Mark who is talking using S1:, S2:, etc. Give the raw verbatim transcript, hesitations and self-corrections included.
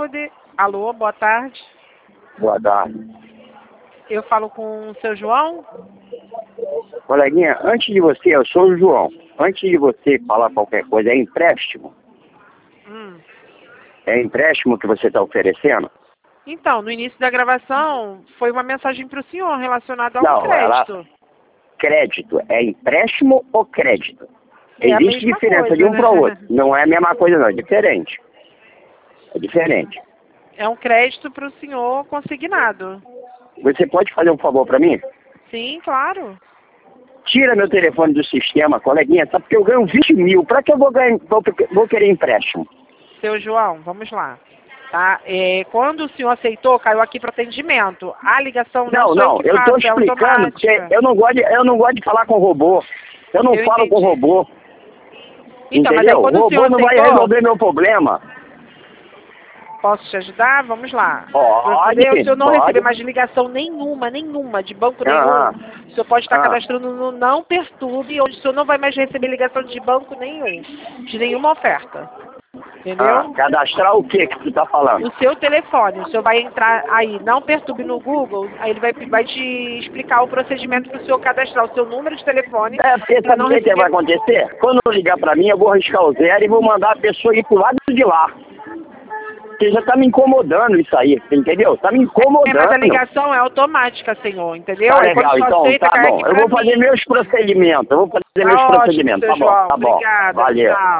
S1: poder... Alô, boa tarde.
S2: Boa tarde.
S1: Eu falo com o seu João?
S2: Coleguinha, antes de você, eu sou o João. Antes de você falar qualquer coisa, é empréstimo?
S1: Hum.
S2: É empréstimo que você está oferecendo?
S1: Então, no início da gravação, foi uma mensagem para o senhor relacionada a um
S2: Não,
S1: crédito.
S2: ela... Crédito. É empréstimo ou crédito?
S1: É a
S2: Existe
S1: mesma
S2: diferença
S1: coisa,
S2: de um
S1: né?
S2: para o outro. Não é a mesma coisa, não. É diferente. É diferente.
S1: É um crédito para o senhor consignado.
S2: Você pode fazer um favor para mim?
S1: Sim, claro.
S2: Tira meu telefone do sistema, coleguinha, sabe porque eu ganho vinte mil. Para que eu vou, ganhar, vou, vou querer empréstimo?
S1: Seu João, vamos lá. Tá? É, quando o senhor aceitou, caiu aqui para atendimento. A ligação não,
S2: Não,
S1: sou eu
S2: não,
S1: que
S2: eu
S1: faço,
S2: estou
S1: é
S2: explicando, porque
S1: automática.
S2: eu não, gosto de, eu não gosto de falar com robô. Eu não
S1: Eu
S2: falo com
S1: entendi.
S2: robô.
S1: Então, mas aí
S2: Entendeu?
S1: quando
S2: O
S1: o
S2: robô
S1: senhor
S2: não vai
S1: aceitou,
S2: resolver meu problema.
S1: posso te ajudar? Vamos lá. Para
S2: Pode,
S1: poder o senhor não
S2: pode.
S1: receber mais ligação nenhuma, nenhuma, de banco nenhum,
S2: Aham.
S1: o senhor pode estar
S2: Ah.
S1: cadastrando no Não Perturbe, onde o senhor não vai mais receber ligação de banco nenhum, de nenhuma oferta. Entendeu?
S2: Ah, cadastrar o que que tu tá falando?
S1: O seu telefone, o senhor vai entrar aí, Não Perturbe no Google, aí ele vai, vai te explicar o procedimento para o senhor cadastrar o seu número de telefone.
S2: É, porque
S1: Para
S2: sabe
S1: não
S2: o que, que
S1: receber...
S2: vai acontecer? Quando eu ligar pra mim, eu vou riscar o zero e vou mandar a pessoa ir pro lado de lá. Porque já tá me incomodando isso aí, entendeu? Tá me
S1: É,
S2: incomodando.
S1: mas a ligação é automática, senhor, entendeu?
S2: Tá
S1: Aí quando o
S2: legal,
S1: senhor
S2: então,
S1: aceita,
S2: tá
S1: cai
S2: bom.
S1: aqui
S2: Eu
S1: pra
S2: vou fazer
S1: mim.
S2: meus procedimentos, eu vou fazer
S1: Tá
S2: meus
S1: ótimo,
S2: procedimentos,
S1: seu
S2: tá bom,
S1: João.
S2: tá bom.
S1: Obrigada.
S2: Valeu.
S1: Tchau.